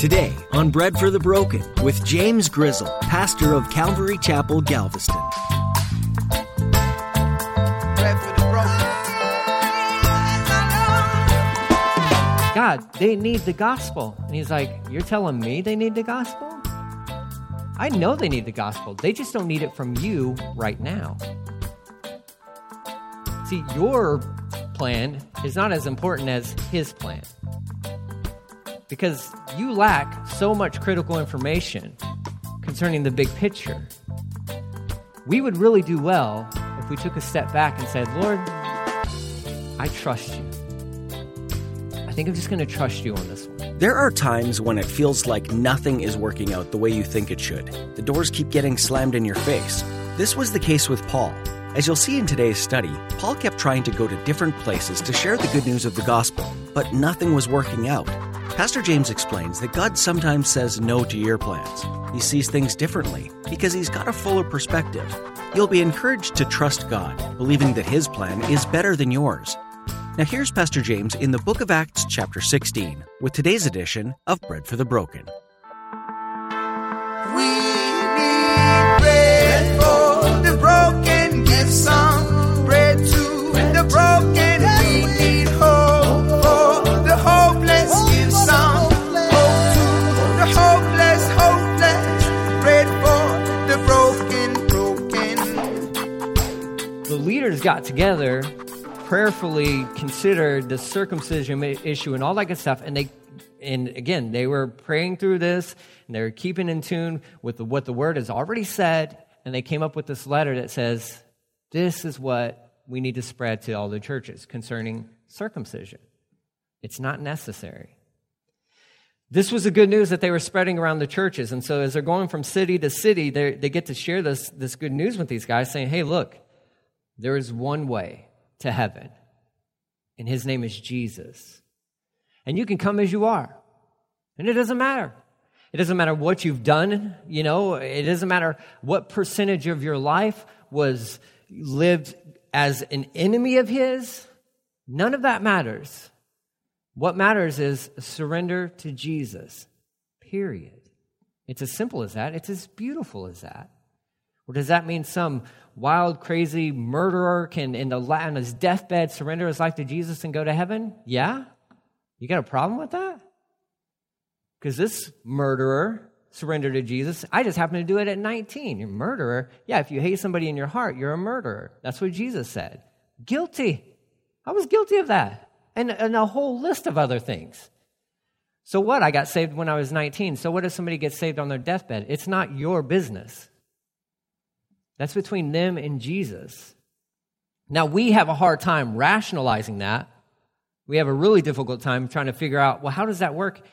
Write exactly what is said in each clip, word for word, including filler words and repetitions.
Today on Bread for the Broken with James Grizzle, pastor of Calvary Chapel, Galveston. Bread for the broken. God, they need the gospel. And he's like, you're telling me they need the gospel? I know they need the gospel. They just don't need it from you right now. See, your plan is not as important as his plan. Because you lack so much critical information concerning the big picture. We would really do well if we took a step back and said, Lord, I trust you. I think I'm just going to trust you on this one. There are times when it feels like nothing is working out the way you think it should. The doors keep getting slammed in your face. This was the case with Paul. As you'll see in today's study, Paul kept trying to go to different places to share the good news of the gospel, but nothing was working out. Pastor James explains that God sometimes says no to your plans. He sees things differently because he's got a fuller perspective. You'll be encouraged to trust God, believing that his plan is better than yours. Now here's Pastor James in the book of Acts chapter sixteen with today's edition of Bread for the Broken. We need bread for the broken. Give some bread to the broken. We need hope for the hopeless. Give some hope to the hopeless, hopeless. Bread for the broken, broken. The leaders got together, prayerfully considered the circumcision issue and all that good stuff, and they, and again, they were praying through this, and they were keeping in tune with the, what the Word has already said, and they came up with this letter that says, this is what we need to spread to all the churches concerning circumcision. It's not necessary. This was the good news that they were spreading around the churches, and so as they're going from city to city, they they get to share this, this good news with these guys, saying, hey, look, there is one way to heaven, and his name is Jesus. And you can come as you are, and it doesn't matter. It doesn't matter what you've done, you know, it doesn't matter what percentage of your life was lived as an enemy of his. None of that matters. What matters is surrender to Jesus, period. It's as simple as that. It's as beautiful as that. Or does that mean some wild, crazy murderer can, in the on his deathbed, surrender his life to Jesus and go to heaven? Yeah? You got a problem with that? Because this murderer surrendered to Jesus. I just happened to do it at nineteen. You're a murderer. Yeah, if you hate somebody in your heart, you're a murderer. That's what Jesus said. Guilty. I was guilty of that. And, and a whole list of other things. So what? I got saved when I was nineteen. So what if somebody gets saved on their deathbed? It's not your business. That's between them and Jesus. Now, we have a hard time rationalizing that. We have a really difficult time trying to figure out, well, how does that work?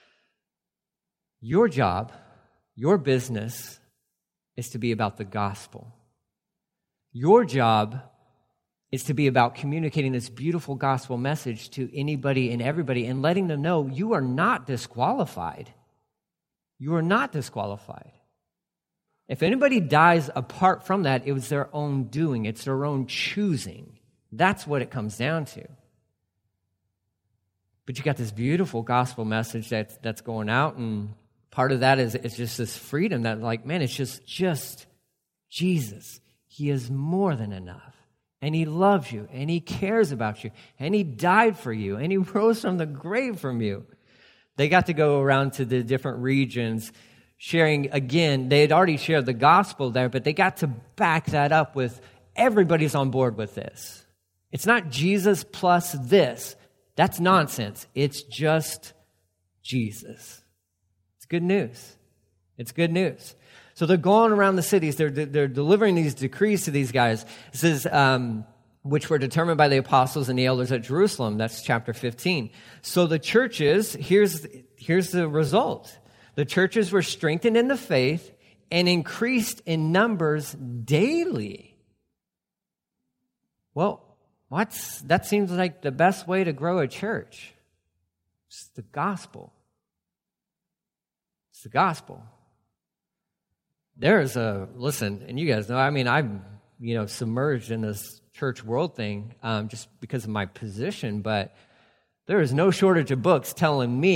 Your job, your business, is to be about the gospel. Your job is to be about communicating this beautiful gospel message to anybody and everybody and letting them know you are not disqualified. You are not disqualified. If anybody dies apart from that, it was their own doing. It's their own choosing. That's what it comes down to. But you got this beautiful gospel message that's, that's going out, and part of that is it's just this freedom that, like, man, it's just, just Jesus. He is more than enough. And he loves you, and he cares about you, and he died for you, and he rose from the grave from you. They got to go around to the different regions sharing, again, they had already shared the gospel there, but they got to back that up with everybody's on board with this. It's not Jesus plus this. That's nonsense. It's just Jesus. It's good news. It's good news. So they're going around the cities. They're, they're delivering these decrees to these guys. It says, um, which were determined by the apostles and the elders at Jerusalem. That's chapter fifteen. So the churches, here's, here's the result. The churches were strengthened in the faith and increased in numbers daily. Well, what's, that seems like the best way to grow a church. It's the gospel. It's the gospel. There's a, listen, and you guys know, I mean, I'm, you know, submerged in this church world thing um, just because of my position, but there is no shortage of books telling me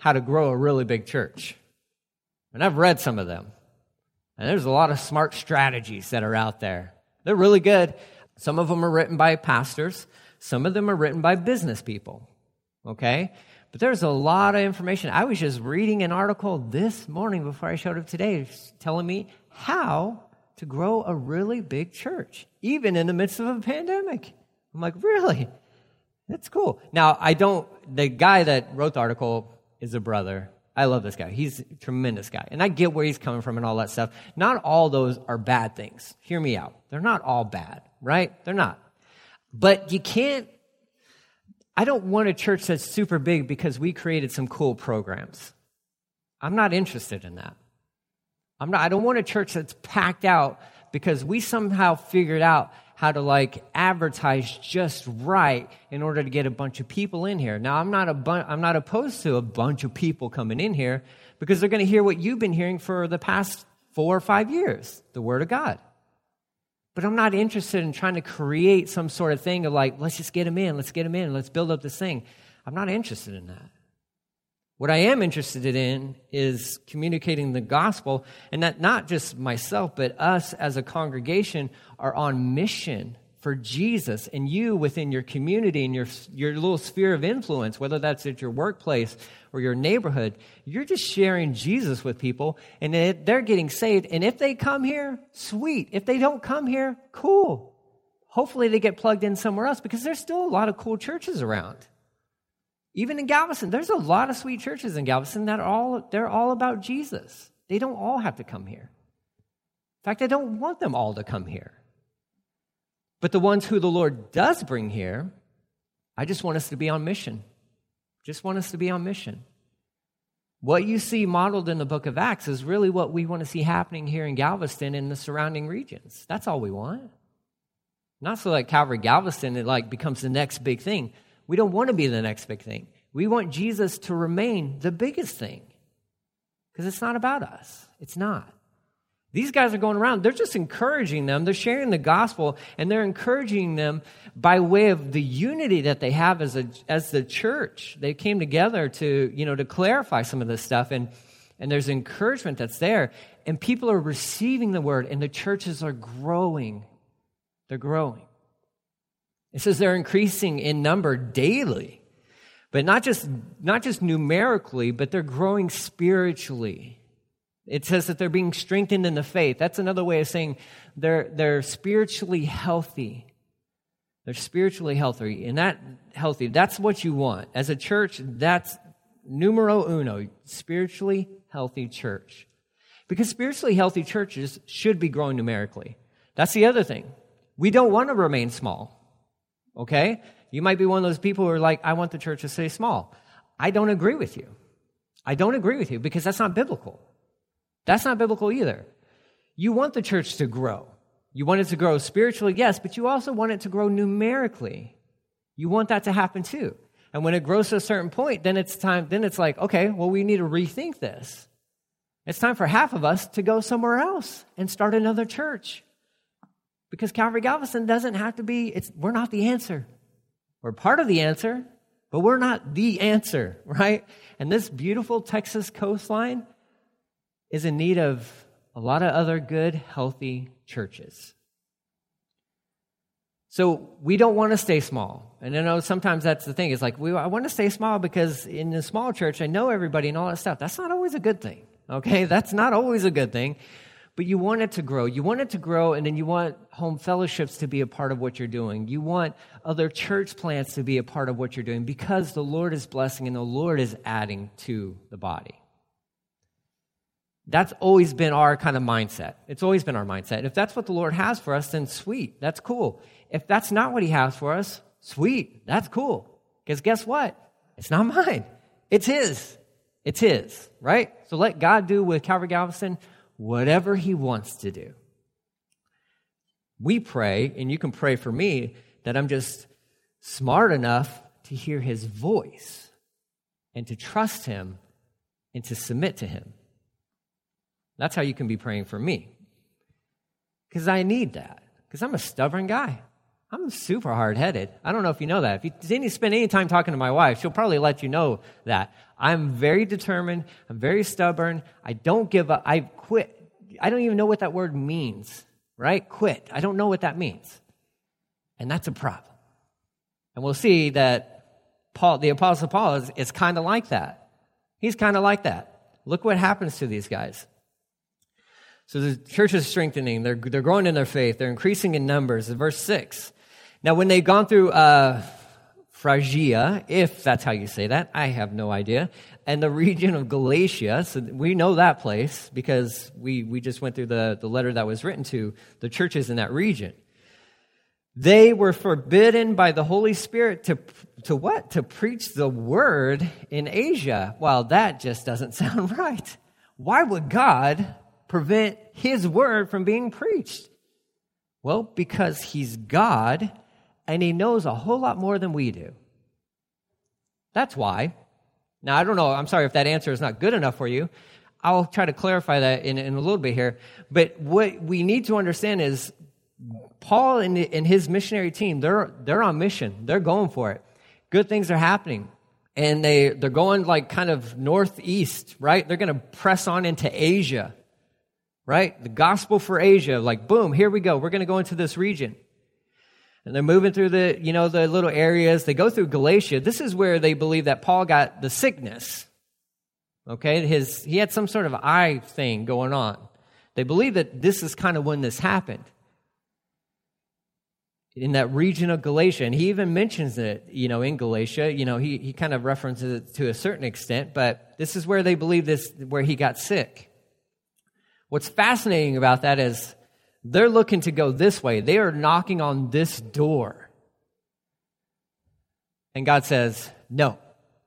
how to grow a really big church. And I've read some of them. And there's a lot of smart strategies that are out there. They're really good. Some of them are written by pastors. Some of them are written by business people. Okay? But there's a lot of information. I was just reading an article this morning before I showed up today telling me how to grow a really big church, even in the midst of a pandemic. I'm like, really? That's cool. Now, I don't, the guy that wrote the article is a brother. I love this guy. He's a tremendous guy. And I get where he's coming from and all that stuff. Not all those are bad things. Hear me out. They're not all bad, right? They're not. But you can't, I don't want a church that's super big because we created some cool programs. I'm not interested in that. I'm not, I don't want a church that's packed out because we somehow figured out how to like advertise just right in order to get a bunch of people in here. Now, I'm not a bu- I'm not opposed to a bunch of people coming in here because they're going to hear what you've been hearing for the past four or five years, the Word of God. But I'm not interested in trying to create some sort of thing of like, let's just get them in, let's get them in, let's build up this thing. I'm not interested in that. What I am interested in is communicating the gospel, and that not just myself, but us as a congregation are on mission for Jesus, and you within your community and your, your little sphere of influence, whether that's at your workplace or your neighborhood, you're just sharing Jesus with people, and they're getting saved. And if they come here, sweet. If they don't come here, cool. Hopefully they get plugged in somewhere else because there's still a lot of cool churches around. Even in Galveston, there's a lot of sweet churches in Galveston that are all, they're all about Jesus. They don't all have to come here. In fact, I don't want them all to come here. But the ones who the Lord does bring here, I just want us to be on mission. Just want us to be on mission. What you see modeled in the book of Acts is really what we want to see happening here in Galveston and the surrounding regions. That's all we want. Not so like Calvary Galveston, it like becomes the next big thing. We don't want to be the next big thing. We want Jesus to remain the biggest thing because it's not about us. It's not. These guys are going around. They're just encouraging them. They're sharing the gospel, and they're encouraging them by way of the unity that they have as a as the church. They came together to, you know, to clarify some of this stuff, and, and there's encouragement that's there, and people are receiving the word, and the churches are growing. They're growing. It says they're increasing in number daily, but not just not just numerically, but they're growing spiritually. It says that they're being strengthened in the faith. That's another way of saying they're they're spiritually healthy. They're spiritually healthy, and that healthy. That's what you want as a church. That's numero uno, spiritually healthy church, because spiritually healthy churches should be growing numerically. That's the other thing. We don't want to remain small. Okay? You might be one of those people who are like, I want the church to stay small. I don't agree with you. I don't agree with you because that's not biblical. That's not biblical either. You want the church to grow. You want it to grow spiritually, yes, but you also want it to grow numerically. You want that to happen too. And when it grows to a certain point, then it's time, then it's like, okay, well, we need to rethink this. It's time for half of us to go somewhere else and start another church. Because Calvary Galveston doesn't have to be, it's, we're not the answer. We're part of the answer, but we're not the answer, right? And this beautiful Texas coastline is in need of a lot of other good, healthy churches. So we don't want to stay small. And I know sometimes that's the thing. It's like, we, I want to stay small because in a small church, I know everybody and all that stuff. That's not always a good thing, okay? That's not always a good thing. But you want it to grow. You want it to grow, and then you want home fellowships to be a part of what you're doing. You want other church plants to be a part of what you're doing because the Lord is blessing and the Lord is adding to the body. That's always been our kind of mindset. It's always been our mindset. If that's what the Lord has for us, then sweet, that's cool. If that's not what he has for us, sweet, that's cool. Because guess what? It's not mine. It's his. It's his, right? So let God do with Calvary Galveston whatever he wants to do. We pray, and you can pray for me, that I'm just smart enough to hear his voice and to trust him and to submit to him. That's how you can be praying for me. Because I need that. Because I'm a stubborn guy. I'm super hard-headed. I don't know if you know that. If you spend any time talking to my wife, she'll probably let you know that. I'm very determined. I'm very stubborn. I don't give up. I quit. I don't even know what that word means, right? Quit. I don't know what that means. And that's a problem. And we'll see that Paul, the Apostle Paul, is, is kind of like that. He's kind of like that. Look what happens to these guys. So the church is strengthening. They're, they're growing in their faith. They're increasing in numbers. In verse six. Now, when they've gone through uh, Phrygia, if that's how you say that, I have no idea, and the region of Galatia, so we know that place because we, we just went through the, the letter that was written to the churches in that region. They were forbidden by the Holy Spirit to, to what? To preach the word in Asia. Well, that just doesn't sound right. Why would God prevent his word from being preached? Well, because he's God, and he knows a whole lot more than we do. That's why. Now, I don't know. I'm sorry if that answer is not good enough for you. I'll try to clarify that in, in a little bit here. But what we need to understand is Paul and, and his missionary team, they're, they're on mission. They're going for it. Good things are happening. And they, they're going like kind of northeast, right? They're going to press on into Asia, right? The gospel for Asia, like boom, here we go. We're going to go into this region. And they're moving through the, you know, the little areas. They go through Galatia. This is where they believe that Paul got the sickness. Okay, his he had some sort of eye thing going on. They believe that this is kind of when this happened. In that region of Galatia. And he even mentions it, you know, in Galatia. You know, he, he kind of references it to a certain extent. But this is where they believe this, where he got sick. What's fascinating about that is they're looking to go this way. They are knocking on this door. And God says, no.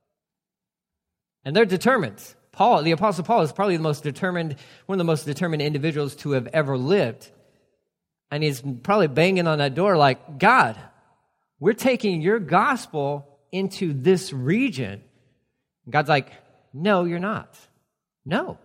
And they're determined. Paul, the Apostle Paul, is probably the most determined, one of the most determined individuals to have ever lived. And he's probably banging on that door like, God, we're taking your gospel into this region. And God's like, no, you're not. No.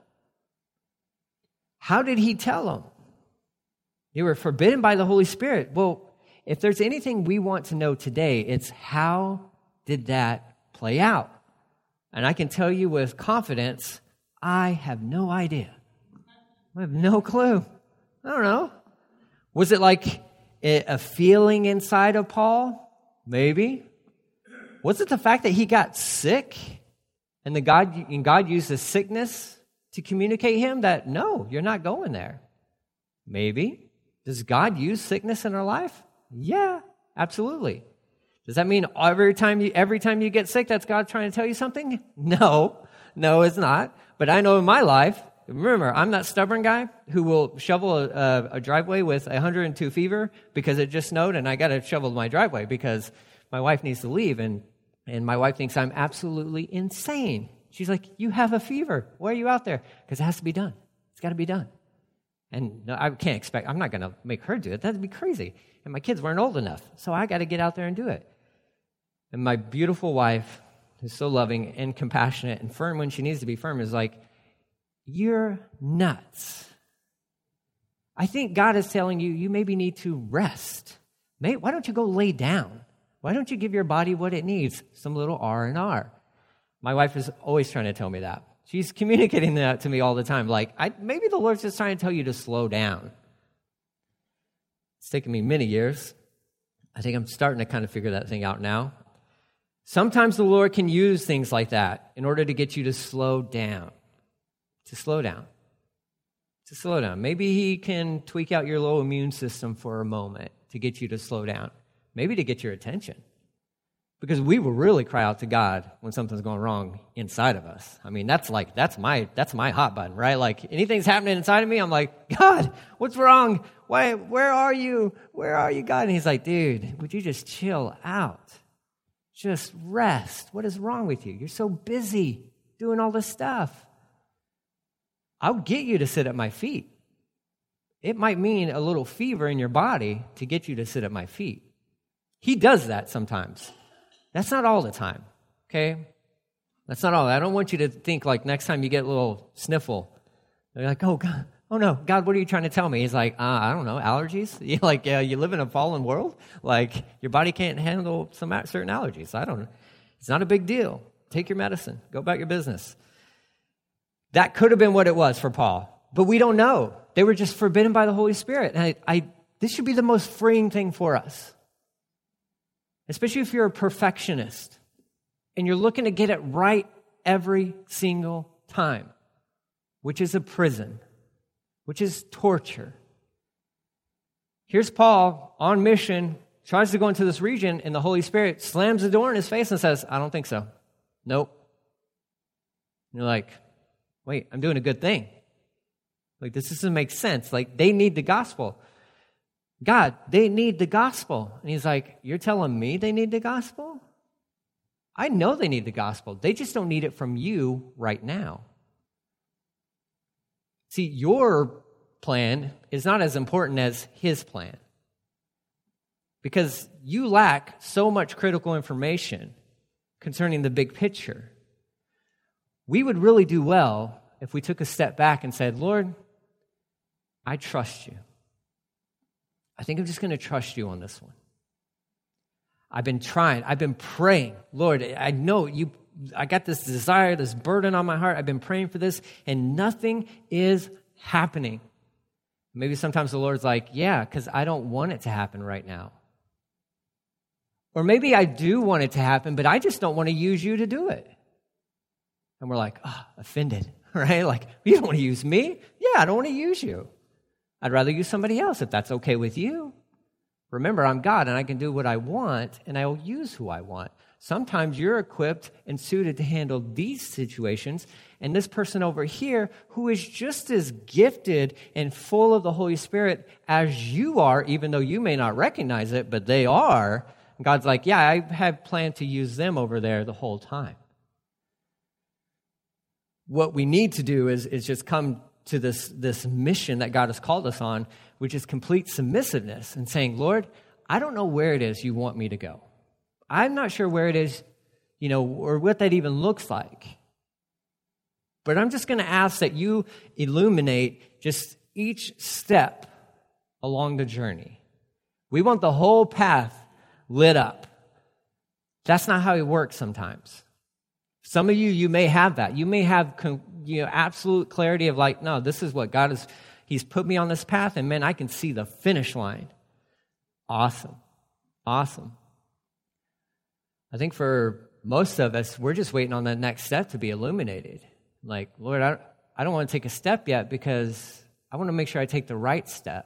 How did he tell them? You were forbidden by the Holy Spirit. Well, if there's anything we want to know today, it's how did that play out? And I can tell you with confidence, I have no idea. I have no clue. I don't know. Was it like a feeling inside of Paul? Maybe. Was it the fact that he got sick and the God and God used the sickness to communicate him that, no, you're not going there? Maybe. Does God use sickness in our life? Yeah, absolutely. Does that mean every time you every time you get sick, that's God trying to tell you something? No, no, it's not. But I know in my life, remember, I'm that stubborn guy who will shovel a, a, a driveway with one hundred two fever because it just snowed and I got to shovel my driveway because my wife needs to leave. And, and my wife thinks I'm absolutely insane. She's like, you have a fever. Why are you out there? Because it has to be done. It's got to be done. And no, I can't expect, I'm not going to make her do it. That'd be crazy. And my kids weren't old enough. So I got to get out there and do it. And my beautiful wife, who's so loving and compassionate and firm when she needs to be firm, is like, you're nuts. I think God is telling you, you maybe need to rest. Maybe, why don't you go lay down? Why don't you give your body what it needs? Some little R and R. My wife is always trying to tell me that. She's communicating that to me all the time. Like, I, maybe the Lord's just trying to tell you to slow down. It's taken me many years. I think I'm starting to kind of figure that thing out now. Sometimes the Lord can use things like that in order to get you to slow down. To slow down. To slow down. Maybe he can tweak out your low immune system for a moment to get you to slow down. Maybe to get your attention. Because we will really cry out to God when something's going wrong inside of us. I mean, that's like, that's my that's my hot button, right? Like, anything's happening inside of me, I'm like, God, what's wrong? Why, where are you? Where are you, God? And he's like, dude, would you just chill out? Just rest. What is wrong with you? You're so busy doing all this stuff. I'll get you to sit at my feet. It might mean a little fever in your body to get you to sit at my feet. He does that sometimes. That's not all the time, okay? That's not all. I don't want you to think like next time you get a little sniffle, you're like, oh, God, Oh, no, God, what are you trying to tell me? He's like, uh, I don't know, allergies? You like, uh, you live in a fallen world? Like, your body can't handle some certain allergies. I don't know. It's not a big deal. Take your medicine. Go about your business. That could have been what it was for Paul, but we don't know. They were just forbidden by the Holy Spirit. And I, I this should be the most freeing thing for us, especially if you're a perfectionist and you're looking to get it right every single time, which is a prison, which is torture. Here's Paul on mission, tries to go into this region, and the Holy Spirit slams the door in his face and says, I don't think so. Nope. And you're like, wait, I'm doing a good thing. Like, this doesn't make sense. Like, they need the gospel. God, they need the gospel. And he's like, you're telling me they need the gospel? I know they need the gospel. They just don't need it from you right now. See, your plan is not as important as his plan, because you lack so much critical information concerning the big picture. We would really do well if we took a step back and said, Lord, I trust you. I think I'm just going to trust you on this one. I've been trying. I've been praying. Lord, I know you. I got this desire, this burden on my heart. I've been praying for this, and nothing is happening. Maybe sometimes the Lord's like, yeah, because I don't want it to happen right now. Or maybe I do want it to happen, but I just don't want to use you to do it. And we're like, oh, offended, right? Like, you don't want to use me? Yeah, I don't want to use you. I'd rather use somebody else if that's okay with you. Remember, I'm God, and I can do what I want, and I will use who I want. Sometimes you're equipped and suited to handle these situations, and this person over here, who is just as gifted and full of the Holy Spirit as you are, even though you may not recognize it, but they are, God's like, yeah, I have planned to use them over there the whole time. What we need to do is, is just come to this, this mission that God has called us on, which is complete submissiveness and saying, Lord, I don't know where it is you want me to go. I'm not sure where it is, you know, or what that even looks like. But I'm just going to ask that you illuminate just each step along the journey. We want the whole path lit up. That's not how it works sometimes. Some of you, you may have that. You may have, you know, absolute clarity of like, no, this is what God is, He's put me on this path, and man, I can see the finish line. Awesome. Awesome. I think for most of us, we're just waiting on that next step to be illuminated. Like, Lord, I, I don't want to take a step yet because I want to make sure I take the right step.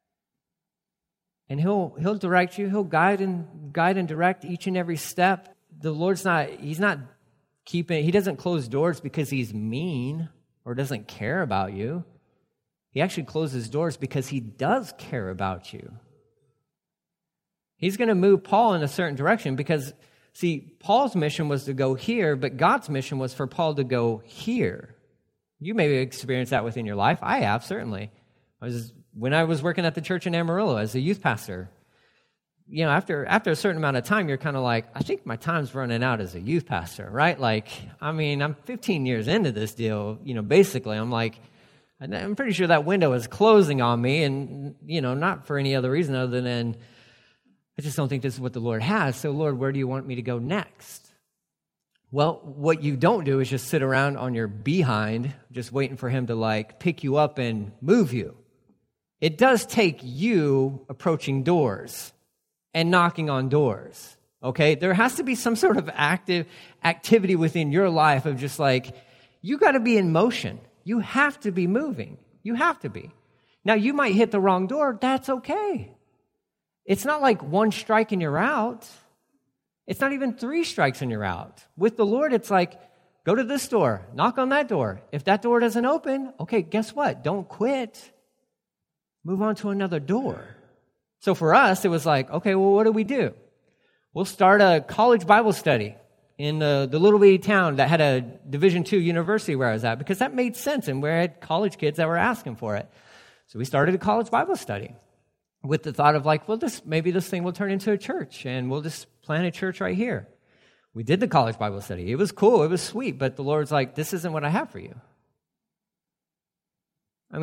And he'll he'll direct you. He'll guide and guide and direct each and every step. The Lord's not, he's not keeping, he doesn't close doors because he's mean or doesn't care about you. He actually closes doors because he does care about you. He's going to move Paul in a certain direction because, see, Paul's mission was to go here, but God's mission was for Paul to go here. You may have experienced that within your life. I have, certainly. I was when I was working at the church in Amarillo as a youth pastor. You know, after after a certain amount of time, you're kind of like, I think my time's running out as a youth pastor, right? Like, I mean, I'm fifteen years into this deal, you know, basically. I'm like, I'm pretty sure that window is closing on me, and, you know, not for any other reason other than I just don't think this is what the Lord has. So, Lord, where do you want me to go next? Well, what you don't do is just sit around on your behind, just waiting for him to, like, pick you up and move you. It does take you approaching doors and knocking on doors, okay? There has to be some sort of active activity within your life of just like, you got to be in motion. You have to be moving. You have to be. Now, you might hit the wrong door. That's okay. It's not like one strike and you're out. It's not even three strikes and you're out. With the Lord, it's like, go to this door, knock on that door. If that door doesn't open, okay, guess what? Don't quit. Move on to another door. So for us, it was like, okay, well, what do we do? We'll start a college Bible study in the, the little bitty town that had a Division two university where I was at, because that made sense, and we had college kids that were asking for it. So we started a college Bible study with the thought of like, well, this maybe this thing will turn into a church, and we'll just plant a church right here. We did the college Bible study. It was cool. It was sweet, but the Lord's like, this isn't what I have for you. I mean,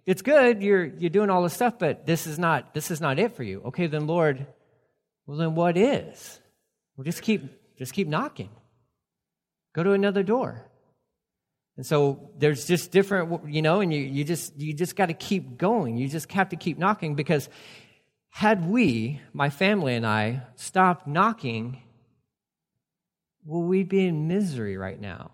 it's good. You're you're doing all this stuff, but this is not this is not it for you. Okay, then Lord, well then what is? Well, just keep just keep knocking. Go to another door. And so there's just different, you know, and you you just you just got to keep going. You just have to keep knocking, because had we, my family and I, stopped knocking, will we be in misery right now?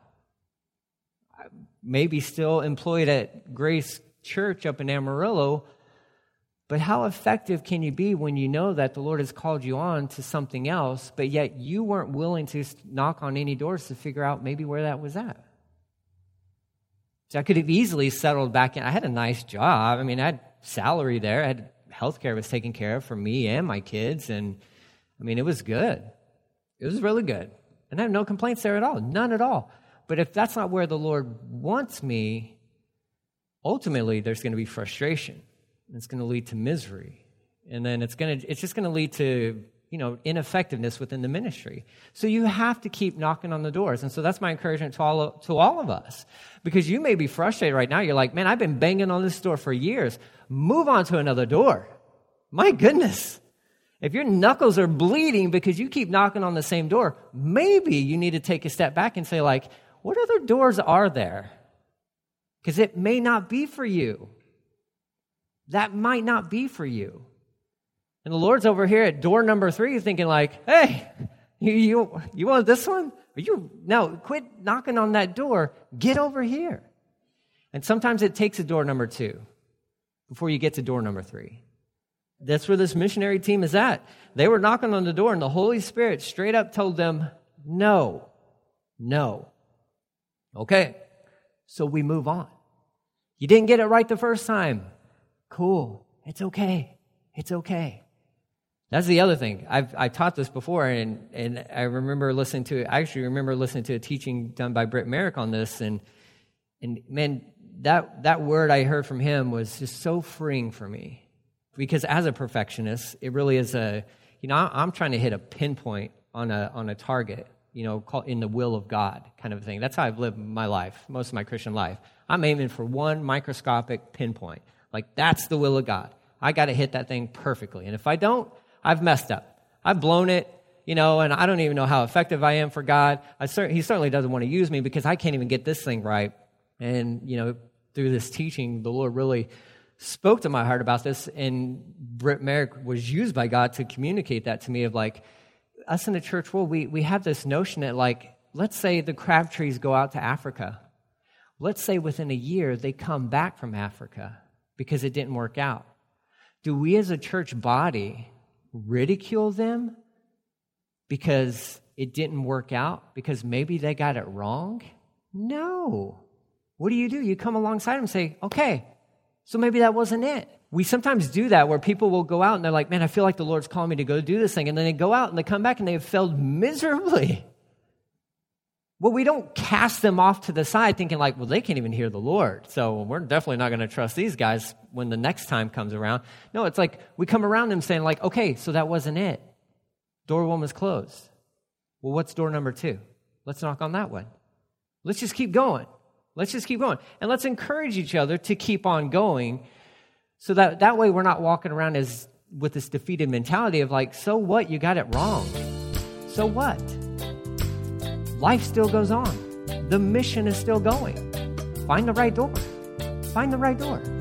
Maybe still employed at Grace Church up in Amarillo, but how effective can you be when you know that the Lord has called you on to something else, but yet you weren't willing to knock on any doors to figure out maybe where that was at? So I could have easily settled back in. I had a nice job. I mean, I had salary there. I had healthcare was taken care of for me and my kids, and I mean, it was good. It was really good. And I have no complaints there at all, none at all. But if that's not where the Lord wants me, ultimately there's going to be frustration. It's going to lead to misery. And then it's going to it's just going to lead to, you know, ineffectiveness within the ministry. So you have to keep knocking on the doors. And so that's my encouragement to all of, to all of us. Because you may be frustrated right now. You're like, man, I've been banging on this door for years. Move on to another door. My goodness. If your knuckles are bleeding because you keep knocking on the same door, maybe you need to take a step back and say, like, what other doors are there? Because it may not be for you. That might not be for you. And the Lord's over here at door number three thinking like, hey, you you, you want this one? Are you now quit knocking on that door. Get over here. And sometimes it takes a door number two before you get to door number three. That's where this missionary team is at. They were knocking on the door, and the Holy Spirit straight up told them, no, no. Okay, so we move on. You didn't get it right the first time. Cool. It's okay. It's okay. That's the other thing. I've I taught this before, and, and I remember listening to, I actually remember listening to a teaching done by Britt Merrick on this, and and man, that that word I heard from him was just so freeing for me. Because as a perfectionist, it really is a, you know, I'm trying to hit a pinpoint on a on a target, you know, in the will of God kind of thing. That's how I've lived my life, most of my Christian life. I'm aiming for one microscopic pinpoint. Like, that's the will of God. I got to hit that thing perfectly. And if I don't, I've messed up. I've blown it, you know, and I don't even know how effective I am for God. I cer- he certainly doesn't want to use me because I can't even get this thing right. And, you know, through this teaching, the Lord really spoke to my heart about this, and Britt Merrick was used by God to communicate that to me of like, us in the church world, we, we have this notion that like, let's say the Crabtrees go out to Africa. Let's say within a year they come back from Africa because it didn't work out. Do we as a church body ridicule them because it didn't work out? Because maybe they got it wrong? No. What do you do? You come alongside them and say, okay, so maybe that wasn't it. We sometimes do that where people will go out and they're like, man, I feel like the Lord's calling me to go do this thing. And then they go out and they come back and they have failed miserably. Well, we don't cast them off to the side thinking like, well, they can't even hear the Lord, so we're definitely not going to trust these guys when the next time comes around. No, it's like we come around them saying like, okay, so that wasn't it. Door one was closed. Well, what's door number two? Let's knock on that one. Let's just keep going. Let's just keep going. And let's encourage each other to keep on going so that that way we're not walking around as with this defeated mentality of like, so what? You got it wrong. So what? Life still goes on. The mission is still going. Find the right door. Find the right door. Go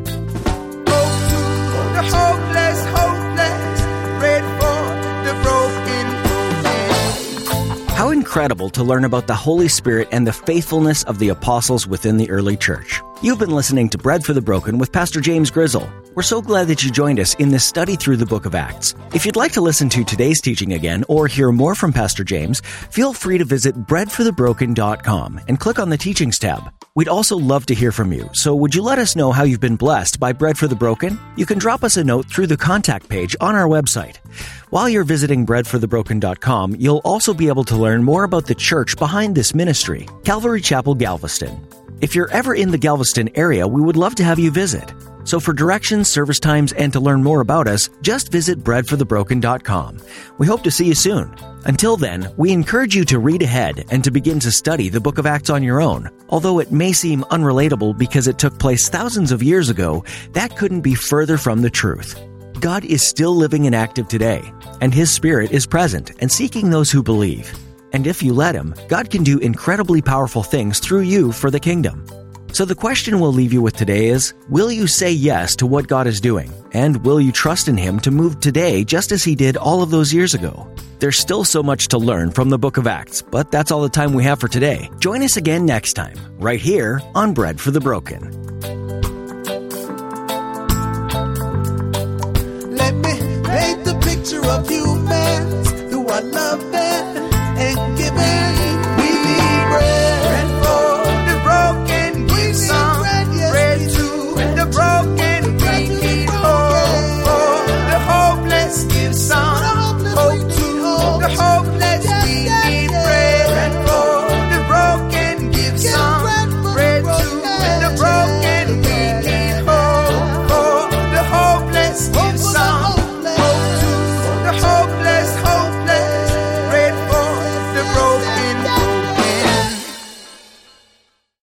to the hopeless, hopeless, pray for the broken, broken. How incredible to learn about the Holy Spirit and the faithfulness of the apostles within the early church. You've been listening to Bread for the Broken with Pastor James Grizzle. We're so glad that you joined us in this study through the book of Acts. If you'd like to listen to today's teaching again or hear more from Pastor James, feel free to visit bread for the broken dot com and click on the Teachings tab. We'd also love to hear from you, so would you let us know how you've been blessed by Bread for the Broken? You can drop us a note through the contact page on our website. While you're visiting bread for the broken dot com, you'll also be able to learn more about the church behind this ministry, Calvary Chapel Galveston. If you're ever in the Galveston area, we would love to have you visit. So for directions, service times, and to learn more about us, just visit bread for the broken dot com. We hope to see you soon. Until then, we encourage you to read ahead and to begin to study the book of Acts on your own. Although it may seem unrelatable because it took place thousands of years ago, that couldn't be further from the truth. God is still living and active today, and His Spirit is present and seeking those who believe. And if you let Him, God can do incredibly powerful things through you for the kingdom. So the question we'll leave you with today is, will you say yes to what God is doing? And will you trust in Him to move today just as He did all of those years ago? There's still so much to learn from the book of Acts, but that's all the time we have for today. Join us again next time, right here on Bread for the Broken. Let me paint the picture of humans who are loved